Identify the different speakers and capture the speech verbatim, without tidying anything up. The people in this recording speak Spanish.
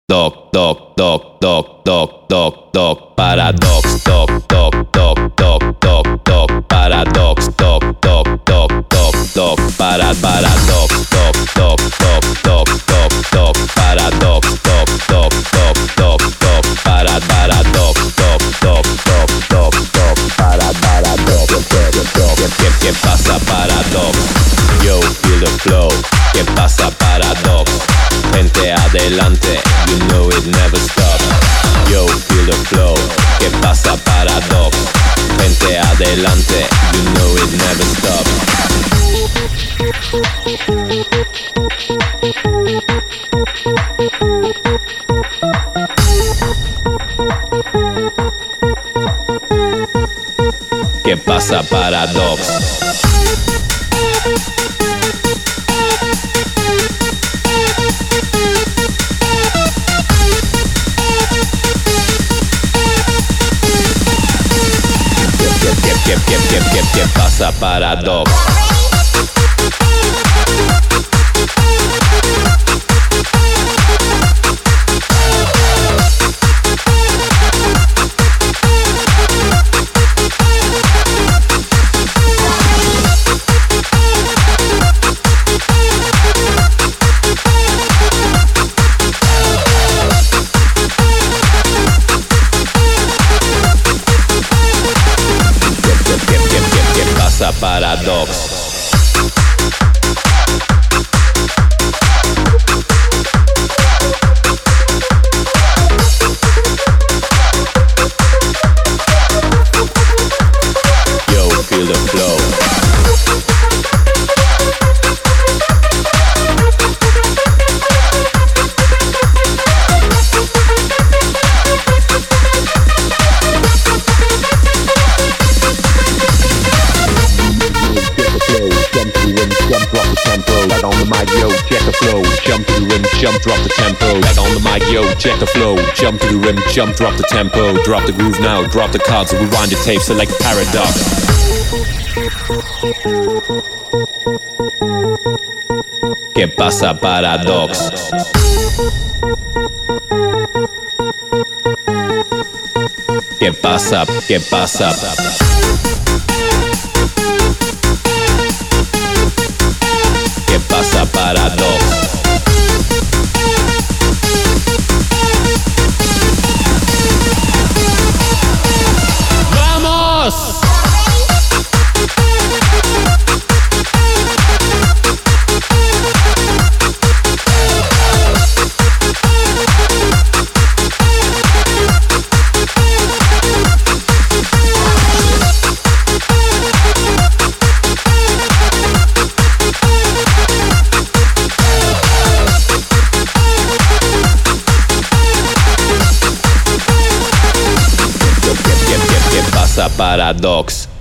Speaker 1: doc, doc, doc, doc, doc, doc, doc, paradox, doc, doc, doc, doc, doc, doc, paradox, doc, doc, doc, doc, doc, para paradox, doc, doc, doc, doc, doc, doc, paradox, doc, doc, doc, doc, doc, para paradox, doc, doc, doc, doc, doc, para paradox, ¿qué, qué pasa paradox? Yo, feel the flow, ¿qué pasa paradox? Gente adelante, you know it never stops. Yo, feel the flow, ¿qué pasa paradox? Gente adelante, you know it never stops. ¿Qué pasa paradox? ¿Qué, qué, qué, qué, qué pasa paradox? Paradox. Yo, feel the flow. Jump to the rim, jump, drop the tempo. Back on the mic, yo, check the flow. Jump to the rim, jump, drop the tempo. Drop the groove now, drop the cards. Rewind your tape, select paradox. ¿Qué pasa paradox? ¿Qué pasa? ¿Qué pasa? ¿Qué pasa paradox? ¡Vamos! Paradox.